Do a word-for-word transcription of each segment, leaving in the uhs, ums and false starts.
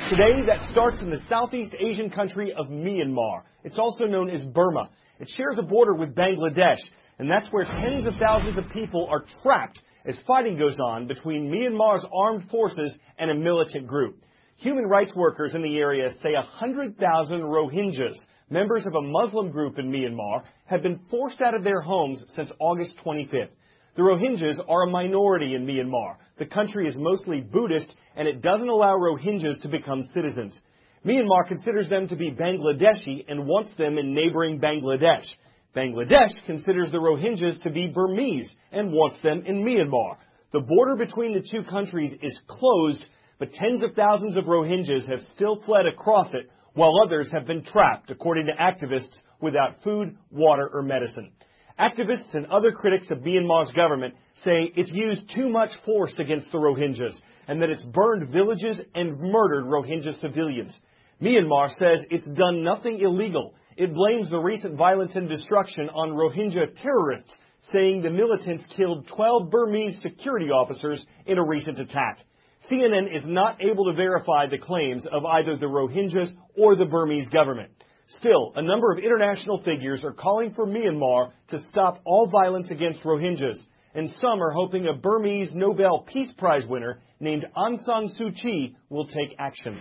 Today, that starts in the Southeast Asian country of Myanmar. It's also known as Burma. It shares a border with Bangladesh, and that's where tens of thousands of people are trapped as fighting goes on between Myanmar's armed forces and a militant group. Human rights workers in the area say one hundred thousand Rohingyas, members of a Muslim group in Myanmar, have been forced out of their homes since August twenty-fifth. The Rohingyas are a minority in Myanmar. The country is mostly Buddhist, and it doesn't allow Rohingyas to become citizens. Myanmar considers them to be Bangladeshi and wants them in neighboring Bangladesh. Bangladesh considers the Rohingyas to be Burmese and wants them in Myanmar. The border between the two countries is closed, but tens of thousands of Rohingyas have still fled across it, while others have been trapped, according to activists, without food, water, or medicine. Activists and other critics of Myanmar's government say it's used too much force against the Rohingyas and that it's burned villages and murdered Rohingya civilians. Myanmar says it's done nothing illegal. It blames the recent violence and destruction on Rohingya terrorists, saying the militants killed twelve Burmese security officers in a recent attack. C N N is not able to verify the claims of either the Rohingyas or the Burmese government. Still, a number of international figures are calling for Myanmar to stop all violence against Rohingyas, and some are hoping a Burmese Nobel Peace Prize winner named Aung San Suu Kyi will take action.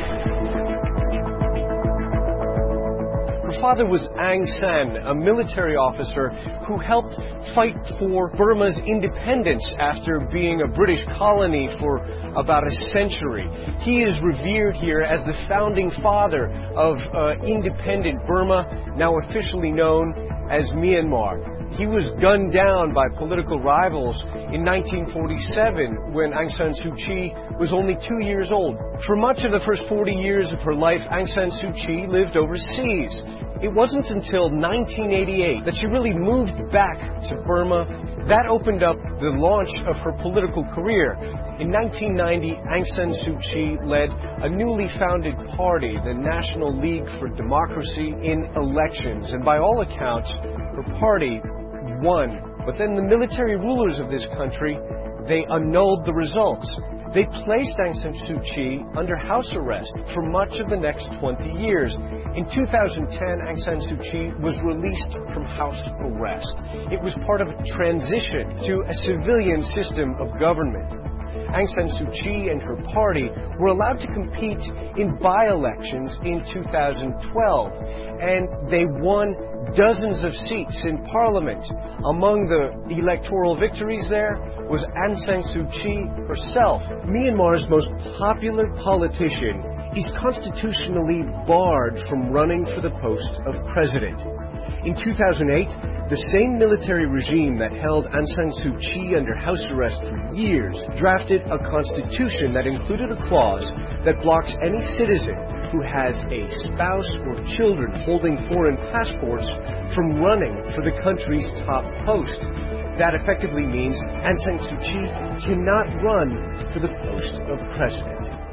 Her father was Aung San, a military officer who helped fight for Burma's independence after being a British colony for about a century. He is revered here as the founding father of uh, independent Burma, now officially known as Myanmar. He was gunned down by political rivals in nineteen forty-seven when Aung San Suu Kyi was only two years old. For much of the first forty years of her life, Aung San Suu Kyi lived overseas. It wasn't until nineteen eighty-eight that she really moved back to Burma. That opened up the launch of her political career. In nineteen ninety, Aung San Suu Kyi led a newly founded party, the National League for Democracy, in elections. And by all accounts, her party won. But then the military rulers of this country, they annulled the results. They placed Aung San Suu Kyi under house arrest for much of the next twenty years. In two thousand ten, Aung San Suu Kyi was released from house arrest. It was part of a transition to a civilian system of government. Aung San Suu Kyi and her party were allowed to compete in by-elections in two thousand twelve, and they won dozens of seats in parliament. Among the electoral victories there was Aung San Suu Kyi herself. Myanmar's most popular politician is constitutionally barred from running for the post of president. In two thousand eight, the same military regime that held Aung San Suu Kyi under house arrest for years drafted a constitution that included a clause that blocks any citizen who has a spouse or children holding foreign passports from running for the country's top post. That effectively means Aung San Suu Kyi cannot run for the post of president.